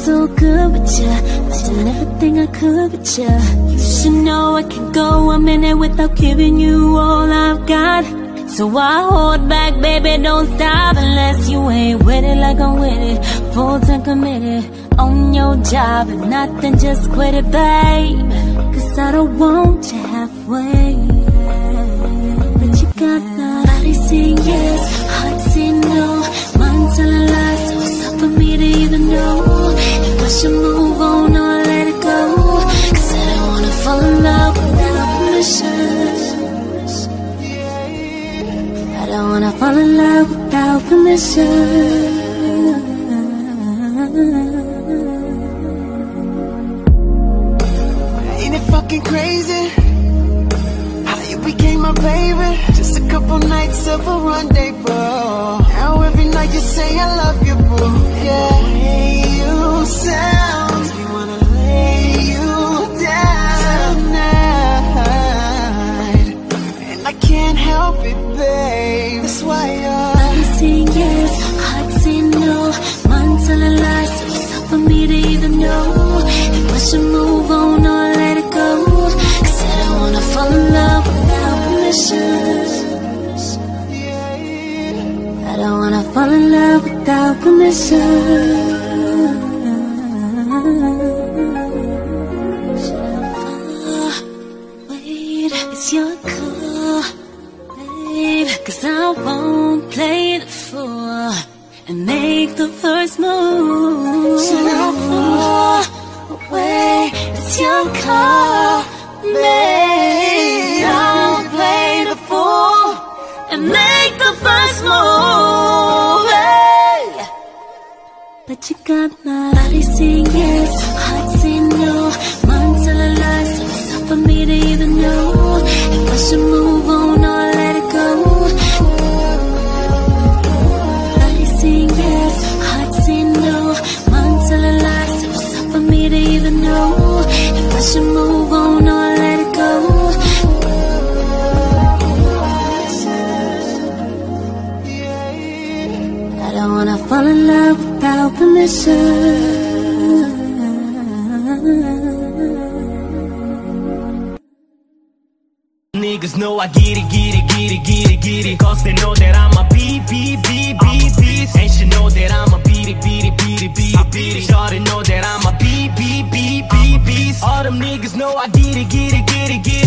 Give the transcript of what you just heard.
so good with ya, but done everything I could with ya. You should know I can go a minute without giving you all I've got. So I hold back, baby, don't stop unless you ain't with it like I'm with it. Full time committed, on your job, if nothing, just quit it, babe. Cause I don't want you halfway. But you got that body saying yes, heart saying no, mind telling lies, so it's up for me to even know if I should move on or let it go. Cause I don't wanna fall in love without permission. I don't wanna fall in love without permission. Ain't it fucking crazy how you became my baby? Just a couple nights of a rendezvous. Now every night you say I love you, boo. Yeah, you sound makes me wanna lay you down tonight, and I can't help it, babe. That's why body saying yes, heart saying no, mind telling lies, so it's up for me to even know if I should move on or let it go. Cause I don't wanna fall in love without permission. I don't wanna fall in love without permission. Wait, it's your call, babe. Cause I won't play the fool and make the first move. So now fall away, it's your call, babe. Don't play the fool and make the first move, hey. But you got my body saying yes, heart saying no, mind telling lies, so it's up for me to even know if I should move on or let it go. Body saying yes, heart saying no, mind telling lies, so it's up for me to even know if I should move on or let it go. I don't wanna fall in love without permission. Niggas know I get it, get it, get it, get it, get it. Cause they know that I'm a beat. And she know that I'm a beat it. Shawty know that I'm a beat. All them niggas know I get it, get it, get it, get